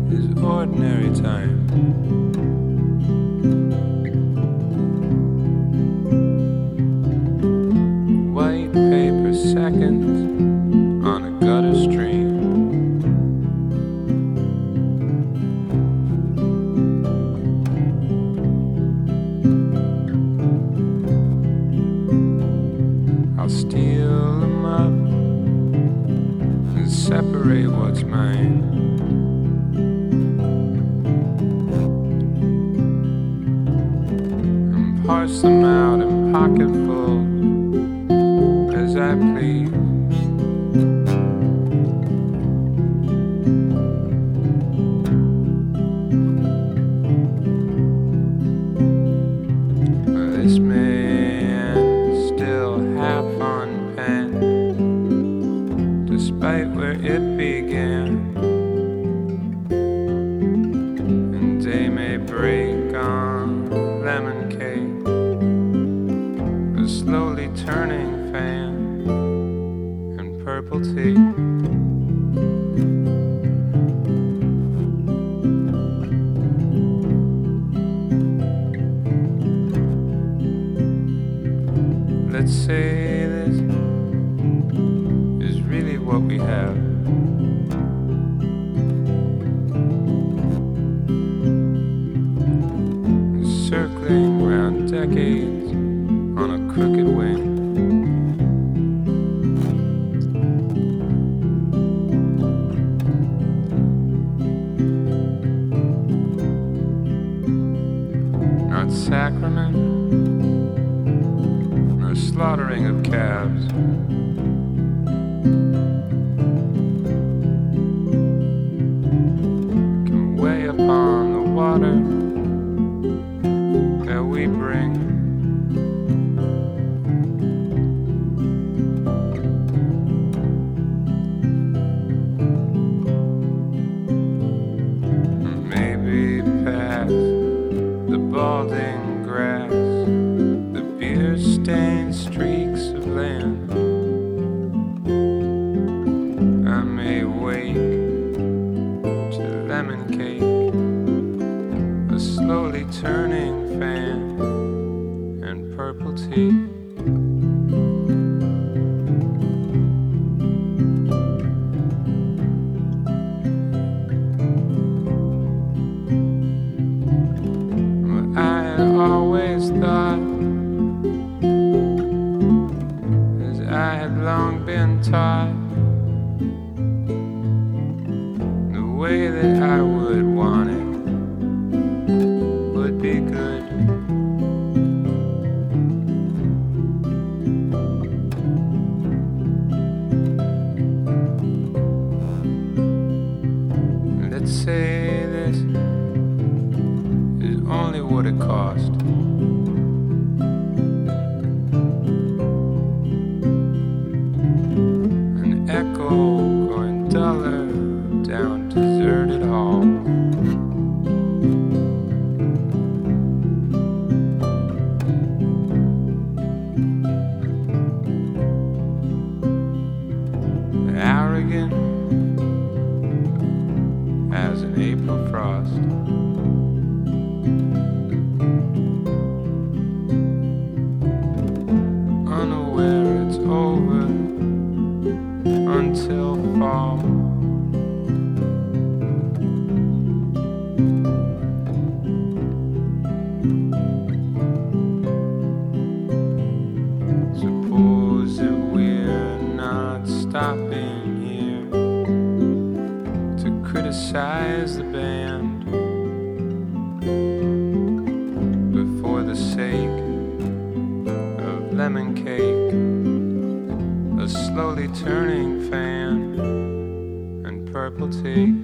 is ordinary time. White paper seconds on a gutter stream. I'll steal them up and separate what's mine. And parse them out in pocketfuls as I please. This man still half unpenned, despite where it began. And day may break on lemon cake, a slowly turning fan, and purple tea. Let's say this is really what we have. Circling round decades on a crooked wing. Not sacrament, nor slaughtering of calves. Can weigh upon the water that we bring. Maybe past the balding grass, the beer-stained streaks of land, I may wake to lemon cake, a slowly turning fan, and purple tea. Well, I had always thought, as I had long been taught, the way that I would want it would be good. Let's say this is only what it cost. An echo going duller down deserted hall. Arrogant as an April frost. Unaware it's over until fall. Suppose that we're not stopping here to criticize the band before the sake of lemon cake, a slowly turning fan, and purple tea.